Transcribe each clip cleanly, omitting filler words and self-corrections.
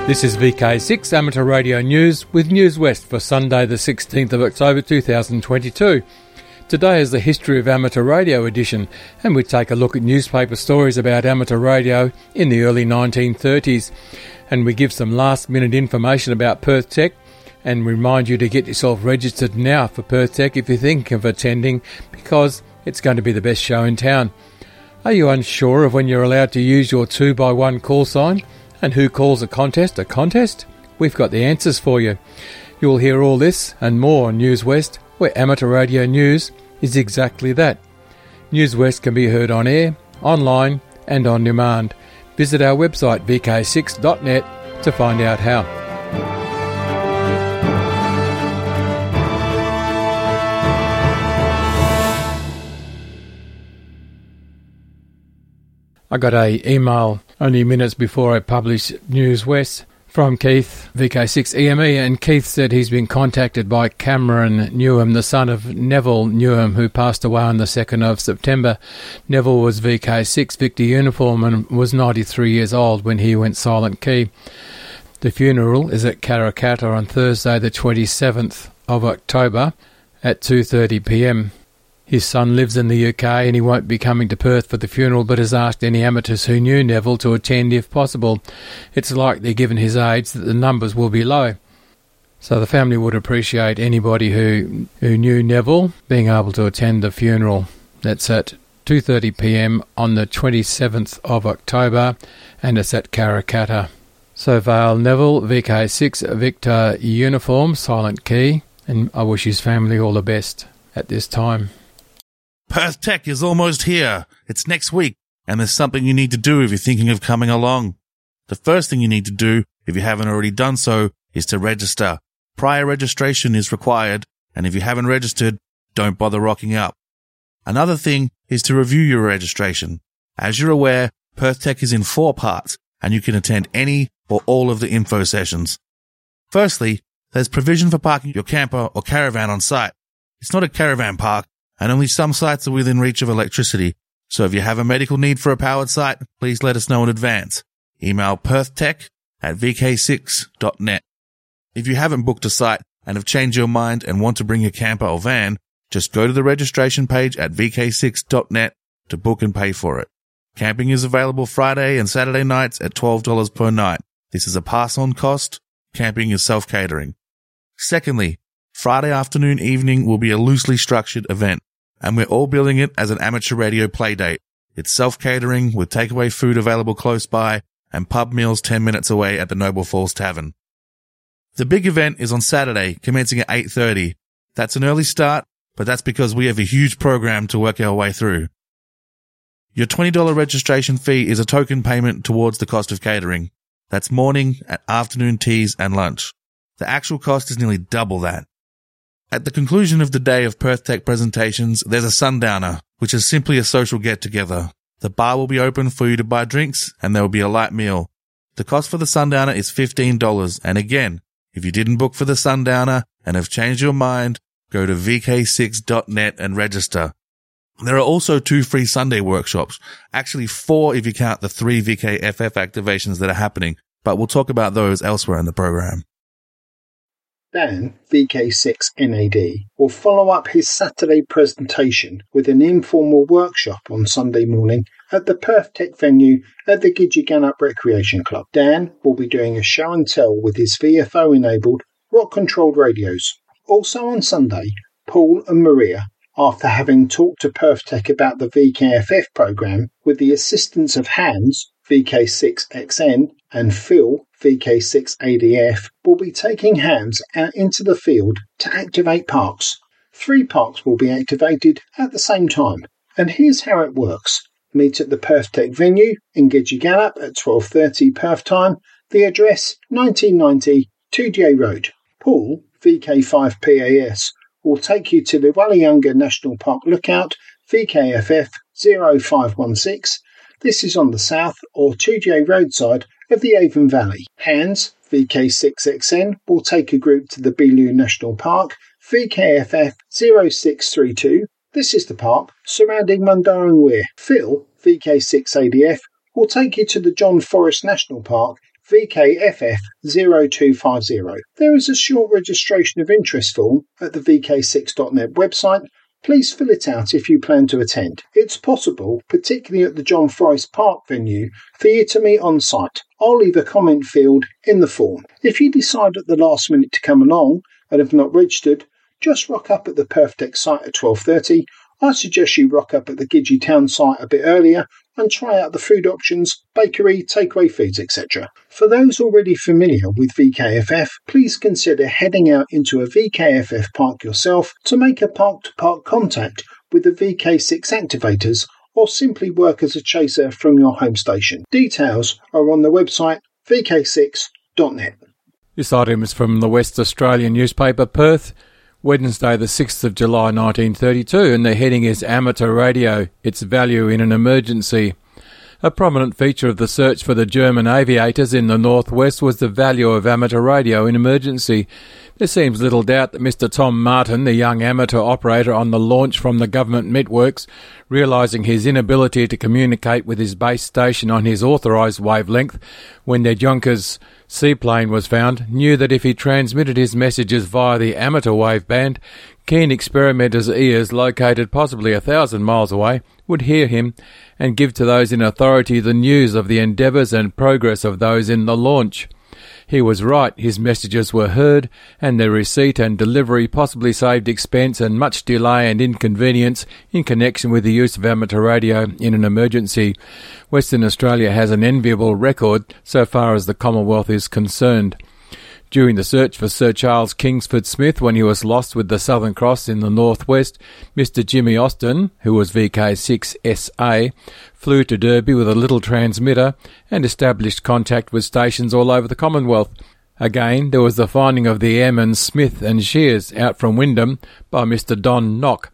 This is VK6 Amateur Radio News with News West for Sunday the 16th of October 2022. Today is the History of Amateur Radio edition, and we take a look at newspaper stories about amateur radio in the early 1930s. And we give some last minute information about Perth Tech and remind you to get yourself registered now for Perth Tech if you think of attending, because it's going to be the best show in town. Are you unsure of when you're allowed to use your 2x1 call sign? And who calls a contest a contest? We've got the answers for you. You'll hear all this and more on News West, where amateur radio news is exactly that. News West can be heard on air, online and on demand. Visit our website vk6.net to find out how. I got a email only minutes before I published News West from Keith, VK6 EME, and Keith said he's been contacted by Cameron Newham, the son of Neville Newham, who passed away on the 2nd of September. Neville was VK6 Victor uniform and was 93 years old when he went silent key. The funeral is at Karrakatta on Thursday the 27th of October at 2:30 p.m. His son lives in the UK and he won't be coming to Perth for the funeral, but has asked any amateurs who knew Neville to attend if possible. It's likely, given his age, that the numbers will be low. So the family would appreciate anybody who knew Neville being able to attend the funeral. That's at 2:30 p.m. on the 27th of October, and it's at Karrakatta. So Vale Neville, VK6 Victor uniform, silent key, and I wish his family all the best at this time. Perth Tech is almost here. It's next week, and there's something you need to do if you're thinking of coming along. The first thing you need to do, if you haven't already done so, is to register. Prior registration is required, and if you haven't registered, don't bother rocking up. Another thing is to review your registration. As you're aware, Perth Tech is in 4 parts, and you can attend any or all of the info sessions. Firstly, there's provision for parking your camper or caravan on site. It's not a caravan park, and only some sites are within reach of electricity, so if you have a medical need for a powered site, please let us know in advance. Email perthtech@vk6.net. If you haven't booked a site and have changed your mind and want to bring your camper or van, just go to the registration page at vk6.net to book and pay for it. Camping is available Friday and Saturday nights at $12 per night. This is a pass-on cost. Camping is self-catering. Secondly, Friday afternoon evening will be a loosely structured event, and we're all billing it as an amateur radio play date. It's self-catering with takeaway food available close by and pub meals 10 minutes away at the Noble Falls Tavern. The big event is on Saturday, commencing at 8:30. That's an early start, but that's because we have a huge program to work our way through. Your $20 registration fee is a token payment towards the cost of catering. That's morning and afternoon teas and lunch. The actual cost is nearly double that. At the conclusion of the day of Perth Tech presentations, there's a sundowner, which is simply a social get-together. The bar will be open for you to buy drinks, and there will be a light meal. The cost for the sundowner is $15, and again, if you didn't book for the sundowner and have changed your mind, go to vk6.net and register. There are also 2 free Sunday workshops, actually 4 if you count the 3 VKFF activations that are happening, but we'll talk about those elsewhere in the program. Dan, VK6NAD, will follow up his Saturday presentation with an informal workshop on Sunday morning at the Perth Tech venue at the Gidgegannup Recreation Club. Dan will be doing a show and tell with his VFO-enabled, rock-controlled radios. Also on Sunday, Paul and Maria, after having talked to Perth Tech about the VKFF programme with the assistance of Hans, VK6XN, and Phil, VK6ADF, will be taking Hans out into the field to activate parks. 3 parks will be activated at the same time, and here's how it works. Meet at the Perth Tech venue in Gidgegannup at 12:30 Perth time. The address 1990 2J Road. Paul, VK5PAS, will take you to the Wallayunga National Park Lookout, VKFF 0516. This is on the south or 2J roadside of the Avon Valley. Hans, VK6XN, will take a group to the Beeloo National Park, VKFF 0632. This is the park surrounding Mundaring Weir. Phil, VK6ADF, will take you to the John Forrest National Park, VKFF0250. There is a short registration of interest form at the VK6.net website. Please fill it out if you plan to attend. It's possible, particularly at the John Forrest Park venue, for you to meet on site. I'll leave a comment field in the form. If you decide at the last minute to come along and have not registered, just rock up at the PerfTech site at 12:30. I suggest you rock up at the Gidgee Town site a bit earlier and try out the food options, bakery, takeaway foods, etc. For those already familiar with VKFF, please consider heading out into a VKFF park yourself to make a park-to-park contact with the VK6 activators, or simply work as a chaser from your home station. Details are on the website vk6.net. This item is from the West Australian newspaper Perth, Wednesday the 6th of July 1932, and the heading is Amateur Radio, Its Value in an Emergency. A prominent feature of the search for the German aviators in the northwest was the value of amateur radio in emergency. There seems little doubt that Mr. Tom Martin, the young amateur operator on the launch from the government networks, realising his inability to communicate with his base station on his authorised wavelength when their Junkers seaplane was found, knew that if he transmitted his messages via the amateur wave band, keen experimenters' ears located possibly 1,000 miles away would hear him and give to those in authority the news of the endeavours and progress of those in the launch. He was right, his messages were heard, and their receipt and delivery possibly saved expense and much delay and inconvenience in connection with the use of amateur radio in an emergency. Western Australia has an enviable record so far as the Commonwealth is concerned. During the search for Sir Charles Kingsford Smith when he was lost with the Southern Cross in the northwest, Mr. Jimmy Austin, who was VK6SA, flew to Derby with a little transmitter and established contact with stations all over the Commonwealth. Again, there was the finding of the airmen Smith and Shears out from Wyndham by Mr. Don Knock,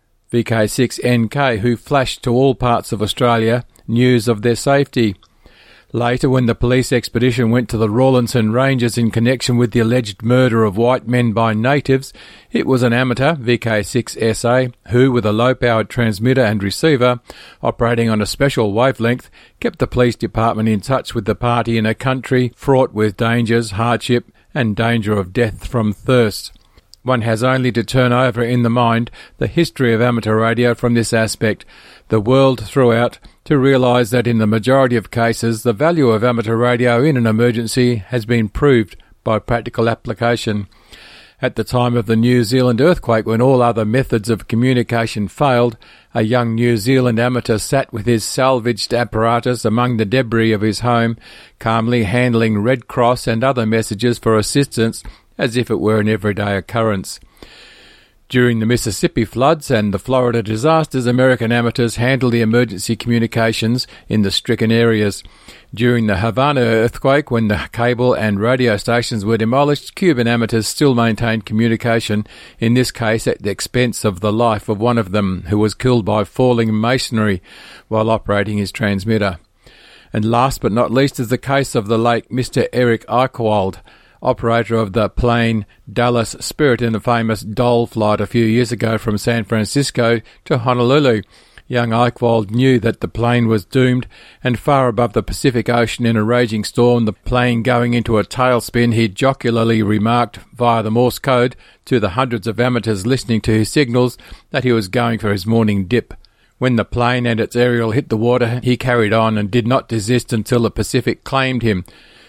VK6NK, who flashed to all parts of Australia news of their safety. Later, when the police expedition went to the Rawlinson Ranges in connection with the alleged murder of white men by natives, it was an amateur, VK6SA, who, with a low-powered transmitter and receiver, operating on a special wavelength, kept the police department in touch with the party in a country fraught with dangers, hardship, and danger of death from thirst. One has only to turn over in the mind the history of amateur radio from this aspect, the world throughout, to realise that in the majority of cases the value of amateur radio in an emergency has been proved by practical application. At the time of the New Zealand earthquake, when all other methods of communication failed, a young New Zealand amateur sat with his salvaged apparatus among the debris of his home, calmly handling Red Cross and other messages for assistance as if it were an everyday occurrence. During the Mississippi floods and the Florida disasters, American amateurs handled the emergency communications in the stricken areas. During the Havana earthquake, when the cable and radio stations were demolished, Cuban amateurs still maintained communication, in this case at the expense of the life of one of them, who was killed by falling masonry while operating his transmitter. And last but not least is the case of the late Mr. Eric Eichwald, operator of the plane Dallas Spirit in the famous Dole flight a few years ago from San Francisco to Honolulu. Young Eichwald knew that the plane was doomed, and far above the Pacific Ocean in a raging storm, the plane going into a tailspin, he jocularly remarked via the Morse code to the hundreds of amateurs listening to his signals that he was going for his morning dip. When the plane and its aerial hit the water, he carried on and did not desist until the Pacific claimed him.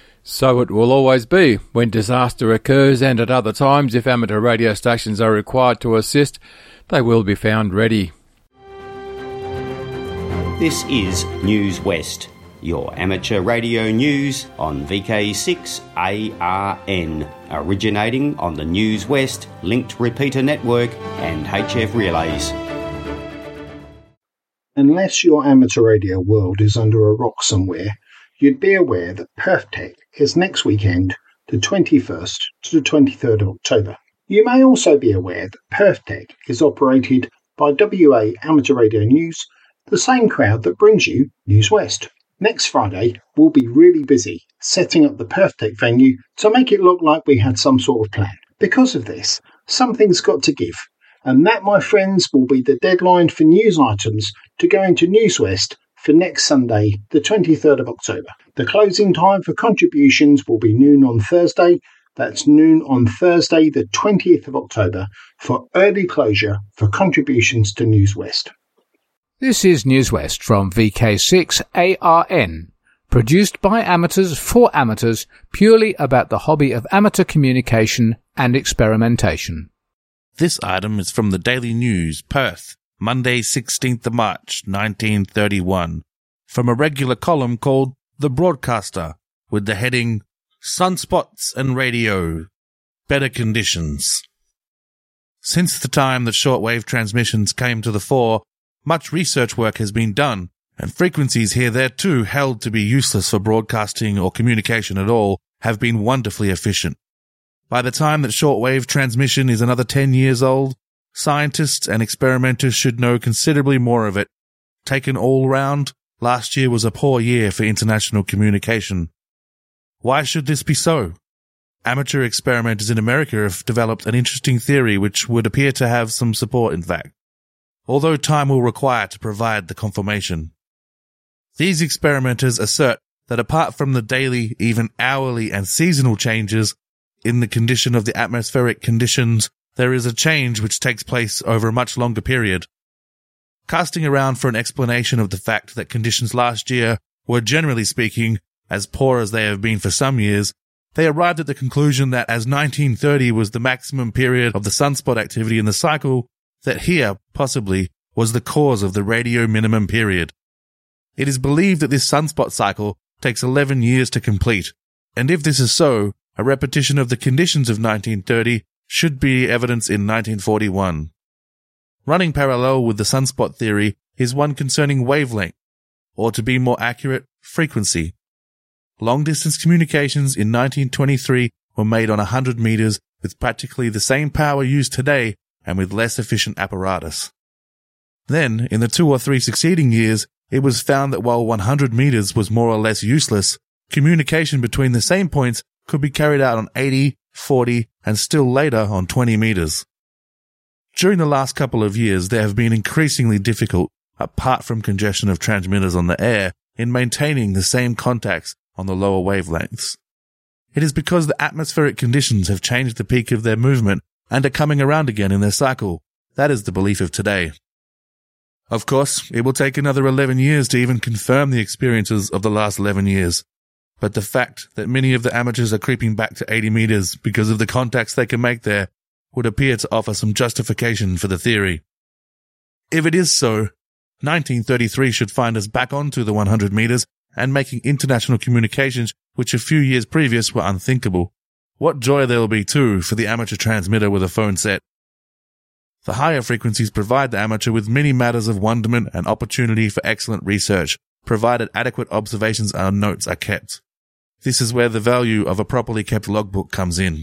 So it will always be when disaster occurs, and at other times, if amateur radio stations are required to assist, they will be found ready. This is News West, your amateur radio news on VK6ARN, originating on the News West linked repeater network and HF relays. Unless your amateur radio world is under a rock somewhere, you'd be aware that PerfTech is next weekend, the 21st to the 23rd of October. You may also be aware that PerfTech is operated by WA Amateur Radio News, the same crowd that brings you News West. Next Friday, we'll be really busy setting up the PerfTech venue to make it look like we had some sort of plan. Because of this, something's got to give, and that, my friends, will be the deadline for news items to go into News West for next Sunday, the 23rd of October. The closing time for contributions will be noon on Thursday. That's noon on Thursday, the 20th of October, for early closure for contributions to News West. This is News West from VK6 ARN, produced by amateurs for amateurs, purely about the hobby of amateur communication and experimentation. This item is from the Daily News, Perth, Monday 16th of March, 1931, from a regular column called The Broadcaster, with the heading Sunspots and Radio, Better Conditions. Since the time that shortwave transmissions came to the fore, much research work has been done, and frequencies hitherto held to be useless for broadcasting or communication at all have been wonderfully efficient. By the time that shortwave transmission is another 10 years old, scientists and experimenters should know considerably more of it. Taken all round, last year was a poor year for international communication. Why should this be so? Amateur experimenters in America have developed an interesting theory which would appear to have some support, in fact, although time will require to provide the confirmation. These experimenters assert that apart from the daily, even hourly and seasonal changes in the condition of the atmospheric conditions, there is a change which takes place over a much longer period. Casting around for an explanation of the fact that conditions last year were, generally speaking, as poor as they have been for some years, they arrived at the conclusion that as 1930 was the maximum period of the sunspot activity in the cycle, that here, possibly, was the cause of the radio minimum period. It is believed that this sunspot cycle takes 11 years to complete, and if this is so, a repetition of the conditions of 1930 should be evidence in 1941. Running parallel with the sunspot theory is one concerning wavelength, or to be more accurate, frequency. Long-distance communications in 1923 were made on 100 meters with practically the same power used today and with less efficient apparatus. Then, in the 2 or 3 succeeding years, it was found that while 100 meters was more or less useless, communication between the same points could be carried out on 80, 40, and still later on 20 meters. During the last couple of years, they have been increasingly difficult, apart from congestion of transmitters on the air, in maintaining the same contacts on the lower wavelengths. It is because the atmospheric conditions have changed the peak of their movement and are coming around again in their cycle. That is the belief of today. Of course, it will take another 11 years to even confirm the experiences of the last 11 years. But the fact that many of the amateurs are creeping back to 80 meters because of the contacts they can make there would appear to offer some justification for the theory. If it is so, 1933 should find us back onto the 100 meters and making international communications which a few years previous were unthinkable. What joy there will be, too, for the amateur transmitter with a phone set. The higher frequencies provide the amateur with many matters of wonderment and opportunity for excellent research, provided adequate observations and notes are kept. This is where the value of a properly kept logbook comes in.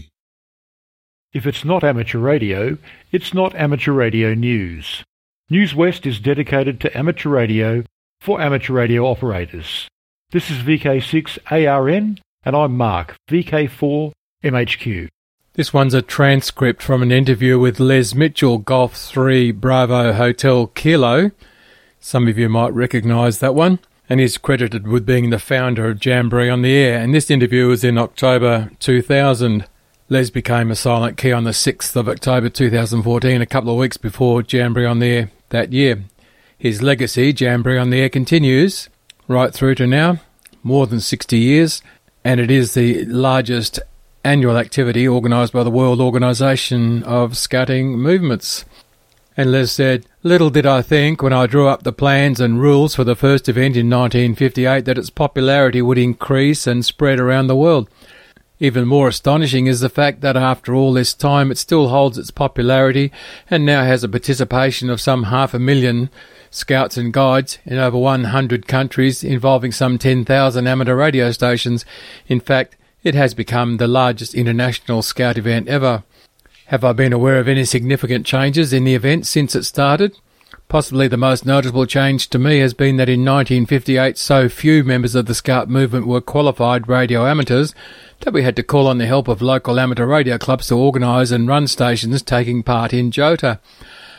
If it's not amateur radio, it's not amateur radio news. News West is dedicated to amateur radio for amateur radio operators. This is VK6 ARN, and I'm Mark, VK4 MHQ. This one's a transcript from an interview with Les Mitchell, Golf 3 Bravo Hotel Kilo. Some of you might recognise that one. And he's credited with being the founder of Jamboree on the Air. And this interview was in October 2000. Les became a silent key on the 6th of October 2014, a couple of weeks before Jamboree on the Air that year. His legacy, Jamboree on the Air, continues right through to now, more than 60 years, and it is the largest annual activity organised by the World Organisation of Scouting Movements. And Les said, "Little did I think when I drew up the plans and rules for the first event in 1958 that its popularity would increase and spread around the world. Even more astonishing is the fact that after all this time it still holds its popularity and now has a participation of some 500,000 scouts and guides in over 100 countries, involving some 10,000 amateur radio stations. In fact, it has become the largest international scout event ever. Have I been aware of any significant changes in the event since it started? Possibly the most notable change to me has been that in 1958 so few members of the Scout movement were qualified radio amateurs that we had to call on the help of local amateur radio clubs to organise and run stations taking part in JOTA.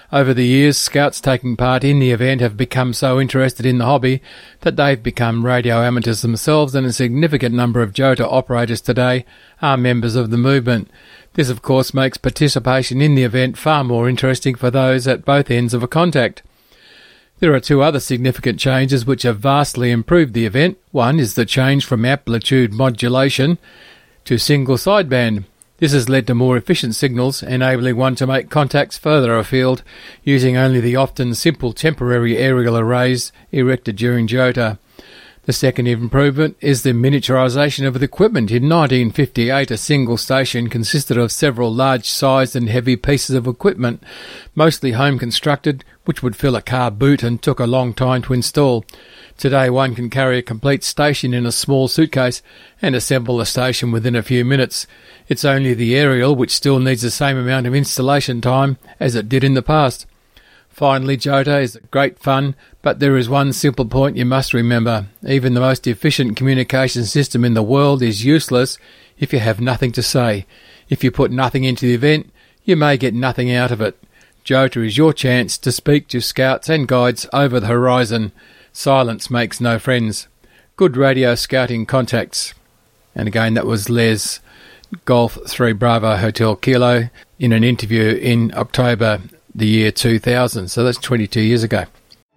Over the years, scouts taking part in the event have become so interested in the hobby that they've become radio amateurs themselves, and a significant number of JOTA operators today are members of the movement. This, of course, makes participation in the event far more interesting for those at both ends of a contact. There are two other significant changes which have vastly improved the event. One is the change from amplitude modulation to single sideband. This has led to more efficient signals, enabling one to make contacts further afield using only the often simple temporary aerial arrays erected during JOTA. The second improvement is the miniaturisation of the equipment. In 1958, a single station consisted of several large-sized and heavy pieces of equipment, mostly home-constructed, which would fill a car boot and took a long time to install. Today, one can carry a complete station in a small suitcase and assemble a station within a few minutes. It's only the aerial which still needs the same amount of installation time as it did in the past. Finally, JOTA is great fun, but there is one simple point you must remember. Even the most efficient communication system in the world is useless if you have nothing to say. If you put nothing into the event, you may get nothing out of it. JOTA is your chance to speak to scouts and guides over the horizon. Silence makes no friends. Good radio scouting contacts. And again, that was Les, Golf 3 Bravo Hotel Kilo, in an interview in October the year 2000, so that's 22 years ago.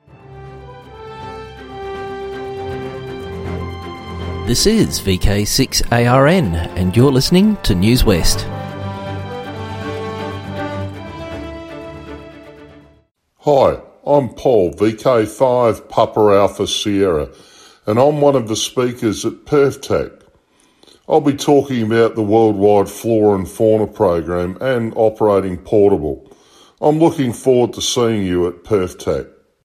This is VK6ARN, and you're listening to News West. Hi, I'm Paul, VK5 Papa Alpha Sierra, and I'm one of the speakers at PerfTech. I'll be talking about the Worldwide Flora and Fauna Program and operating portable. I'm looking forward to seeing you at PerfTech.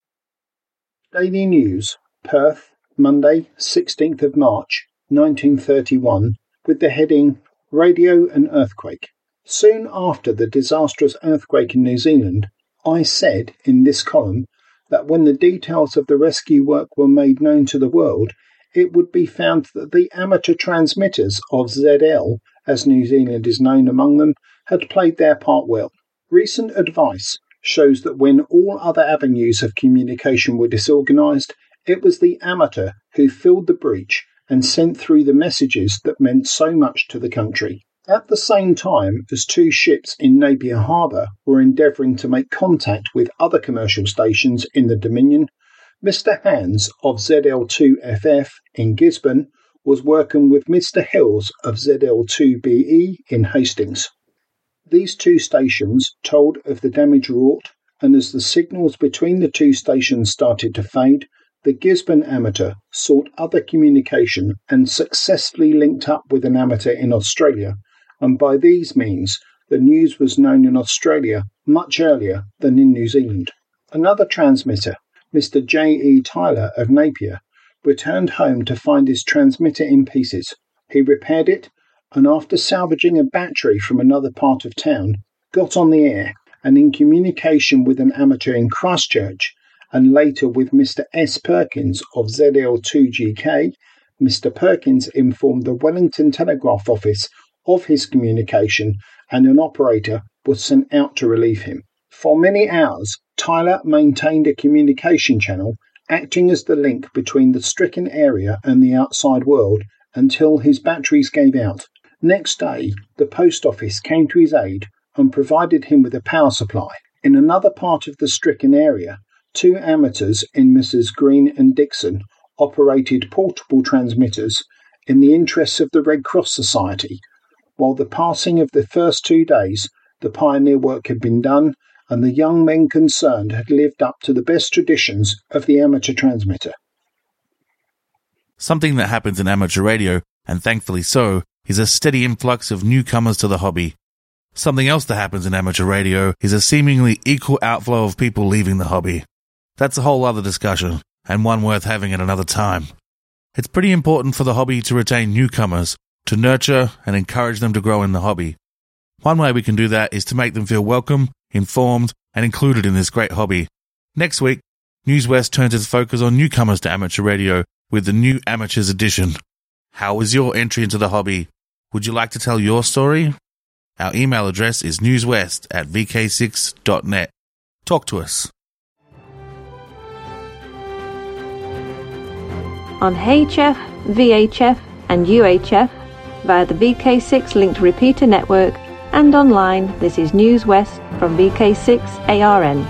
Daily News, Perth, Monday, 16th of March, 1931, with the heading Radio and Earthquake. Soon after the disastrous earthquake in New Zealand, I said in this column that when the details of the rescue work were made known to the world, it would be found that the amateur transmitters of ZL, as New Zealand is known among them, had played their part well. Recent advice shows that when all other avenues of communication were disorganised, it was the amateur who filled the breach and sent through the messages that meant so much to the country. At the same time as two ships in Napier Harbour were endeavouring to make contact with other commercial stations in the Dominion, Mr. Hands of ZL2FF in Gisborne was working with Mr. Hills of ZL2BE in Hastings. These two stations told of the damage wrought, and as the signals between the two stations started to fade, the Gisborne amateur sought other communication and successfully linked up with an amateur in Australia, and by these means the news was known in Australia much earlier than in New Zealand. Another transmitter, Mr. J.E. Tyler of Napier, returned home to find his transmitter in pieces. He repaired it, and after salvaging a battery from another part of town, got on the air and in communication with an amateur in Christchurch, and later with Mr. S. Perkins of ZL2GK, Mr. Perkins informed the Wellington Telegraph Office of his communication, and an operator was sent out to relieve him. For many hours, Tyler maintained a communication channel, acting as the link between the stricken area and the outside world until his batteries gave out. Next day, the post office came to his aid and provided him with a power supply. In another part of the stricken area, two amateurs in Messrs. Green and Dixon operated portable transmitters in the interests of the Red Cross Society. While the passing of the first 2 days, the pioneer work had been done, and the young men concerned had lived up to the best traditions of the amateur transmitter. Something that happens in amateur radio, and thankfully so, is a steady influx of newcomers to the hobby. Something else that happens in amateur radio is a seemingly equal outflow of people leaving the hobby. That's a whole other discussion, and one worth having at another time. It's pretty important for the hobby to retain newcomers, to nurture and encourage them to grow in the hobby. One way we can do that is to make them feel welcome, informed, and included in this great hobby. Next week, News West turns its focus on newcomers to amateur radio with the new Amateurs Edition. How was your entry into the hobby? Would you like to tell your story? Our email address is newswest@vk6.net. Talk to us. On HF, VHF and UHF via the VK6 linked repeater network, and online, this is News West from VK6 ARN.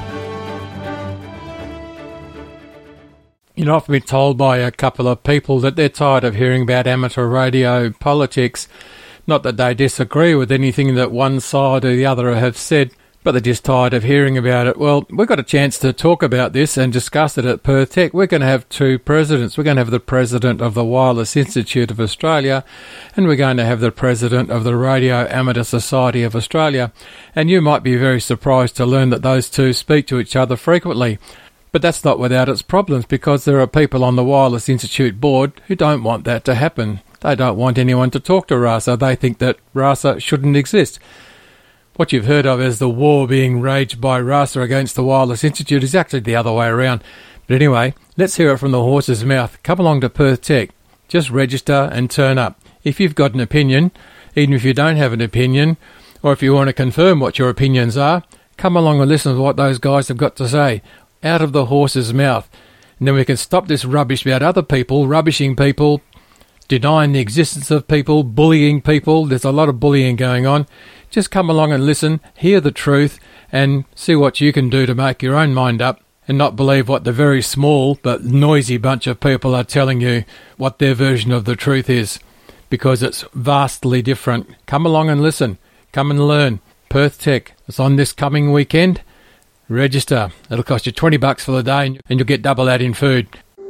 You know, I've been told by a couple of people that they're tired of hearing about amateur radio politics. Not that they disagree with anything that one side or the other have said, but they're just tired of hearing about it. Well, we've got a chance to talk about this and discuss it at Perth Tech. We're going to have two presidents. We're going to have the president of the Wireless Institute of Australia, and we're going to have the president of the Radio Amateur Society of Australia. And you might be very surprised to learn that those two speak to each other frequently. But that's not without its problems, because there are people on the Wireless Institute board who don't want that to happen. They don't want anyone to talk to RASA. They think that RASA shouldn't exist. What you've heard of as the war being waged by RASA against the Wireless Institute is actually the other way around. But anyway, let's hear it from the horse's mouth. Come along to Perth Tech. Just register and turn up. If you've got an opinion, even if you don't have an opinion, or if you want to confirm what your opinions are, come along and listen to what those guys have got to say, out of the horse's mouth. And then we can stop this rubbish about other people, rubbishing people, denying the existence of people, bullying people. There's a lot of bullying going on. Just come along and listen, hear the truth, and see what you can do to make your own mind up, and not believe what the very small but noisy bunch of people are telling you what their version of the truth is, because it's vastly different. Come along and listen. Come and learn. Perth Tech. It's on this coming weekend. Register. It'll cost you $20 for the day, and you'll get double that in food.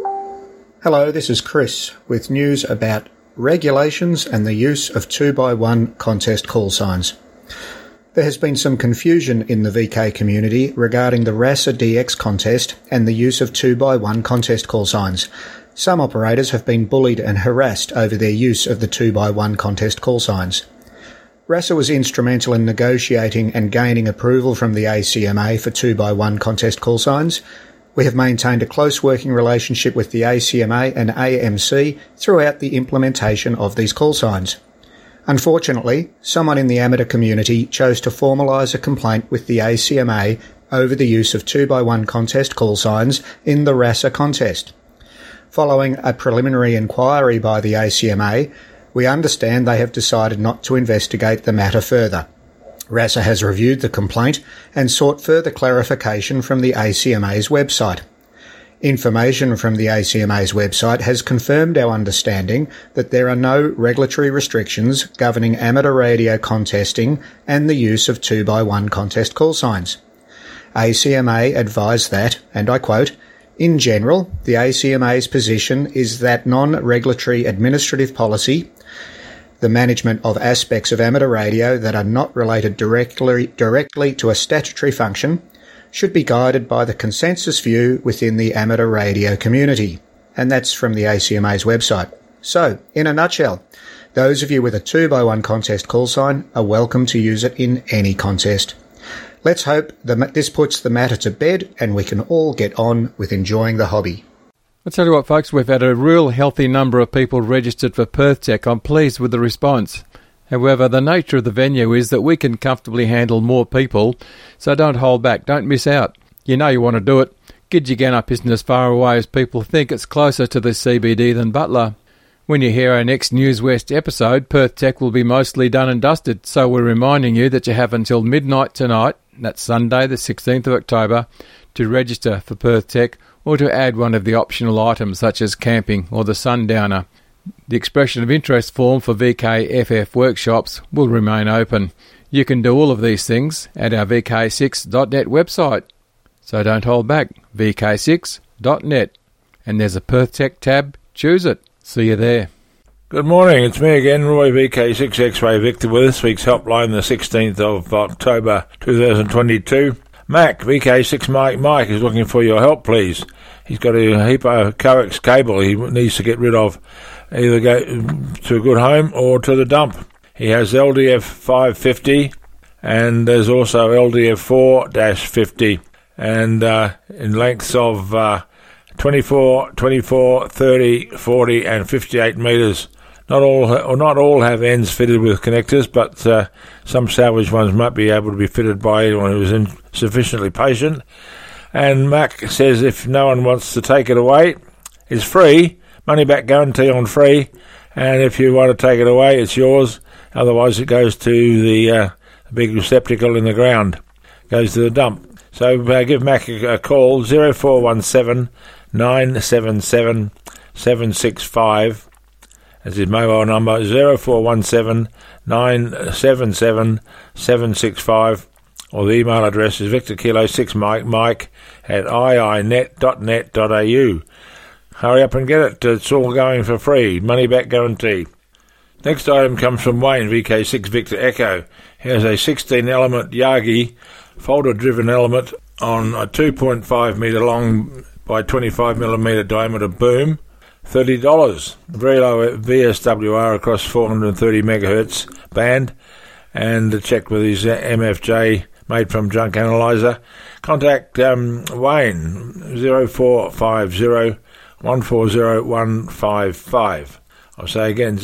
Hello, this is Chris with news about regulations and the use of 2x1 contest call signs. There has been some confusion in the VK community regarding the RASA DX contest and the use of 2x1 contest call signs. Some operators have been bullied and harassed over their use of the 2x1 contest call signs. RASA was instrumental in negotiating and gaining approval from the ACMA for 2x1 contest call signs. We have maintained a close working relationship with the ACMA and AMC throughout the implementation of these call signs. Unfortunately, someone in the amateur community chose to formalise a complaint with the ACMA over the use of 2x1 contest call signs in the RASA contest. Following a preliminary inquiry by the ACMA, we understand they have decided not to investigate the matter further. RASA has reviewed the complaint and sought further clarification from the ACMA's website. Information from the ACMA's website has confirmed our understanding that there are no regulatory restrictions governing amateur radio contesting and the use of 2x1 contest call signs. ACMA advised that, and I quote, "In general, the ACMA's position is that non-regulatory administrative policy, the management of aspects of amateur radio that are not related directly to a statutory function, should be guided by the consensus view within the amateur radio community." And that's from the ACMA's website. So, in a nutshell, those of you with a 2x1 contest call sign are welcome to use it in any contest. Let's hope that this puts the matter to bed and we can all get on with enjoying the hobby. I'll tell you what, folks, we've had a real healthy number of people registered for Perth Tech. I'm pleased with the response. However, the nature of the venue is that we can comfortably handle more people, so don't hold back, don't miss out. You know you want to do it. Gidgegannup isn't as far away as people think. It's closer to the CBD than Butler. When you hear our next News West episode, Perth Tech will be mostly done and dusted, so we're reminding you that you have until midnight tonight, that's Sunday the 16th of October, to register for Perth Tech or to add one of the optional items such as camping or the sundowner. The expression of interest form for VKFF workshops will remain open. You can do all of these things at our VK6.net website. So don't hold back, VK6.net. And there's a Perth Tech tab, choose it. See you there. Good morning, it's me again, Roy VK6 X-Ray Victor with this week's helpline, the 16th of October 2022. Mac, VK6 Mike is looking for your help, please. He's got a heap of coax cable he needs to get rid of. Either go to a good home or to the dump. He has LDF 550 and there's also LDF 4-50 and in lengths of 24, 30, 40 and 58 metres. Not all have ends fitted with connectors, but some salvage ones might be able to be fitted by anyone who is sufficiently patient. And Mac says if no one wants to take it away, it's free, money back guarantee on free, and if you want to take it away, it's yours. Otherwise, it goes to the big receptacle in the ground, goes to the dump. So give Mac a call, 0417 977 765. That's his mobile number, 0417 977 765, or the email address is victorkilo6mike at iinet.net.au. Hurry up and get it. It's all going for free. Money back guarantee. Next item comes from Wayne, VK6 Victor Echo. He has a 16-element Yagi folder-driven element on a 2.5 metre long by 25 millimetre diameter boom. $30. Very low VSWR across 430 megahertz band, and checked with his MFJ made from Junk Analyzer. Contact Wayne 0450 140 155. I'll say again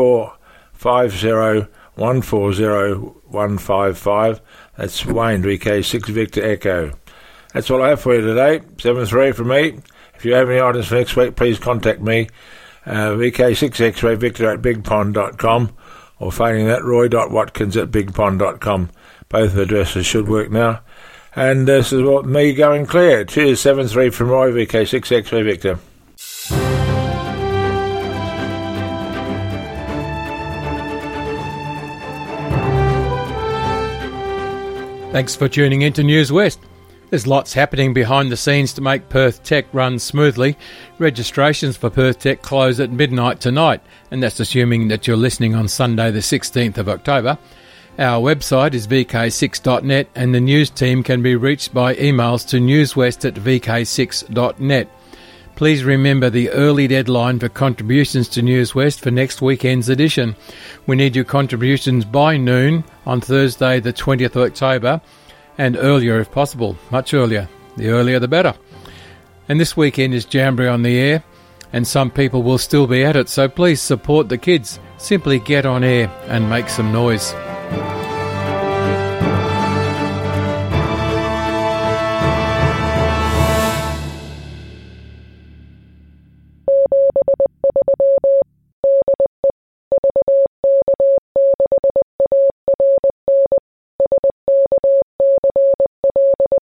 0450 140 155. That's Wayne, VK6 Victor Echo. That's all I have for you today. 7-3 from me. If you have any items for next week, please contact me, VK6X-Ray Victor at bigpond.com, or failing that, roy.watkins at bigpond.com. Both addresses should work now. And this is what me going clear. Cheers, 7-3 from Roy, VK6X-Ray Victor. Thanks for tuning in to News West. There's lots happening behind the scenes to make Perth Tech run smoothly. Registrations for Perth Tech close at midnight tonight, and that's assuming that you're listening on Sunday the 16th of October. Our website is vk6.net, and the news team can be reached by emails to newswest@vk6.net. Please remember the early deadline for contributions to News West for next weekend's edition. We need your contributions by noon on Thursday the 20th of October, and earlier if possible, much earlier. The earlier the better. And this weekend is Jamboree on the air, and some people will still be at it, so please support the kids. Simply get on air and make some noise.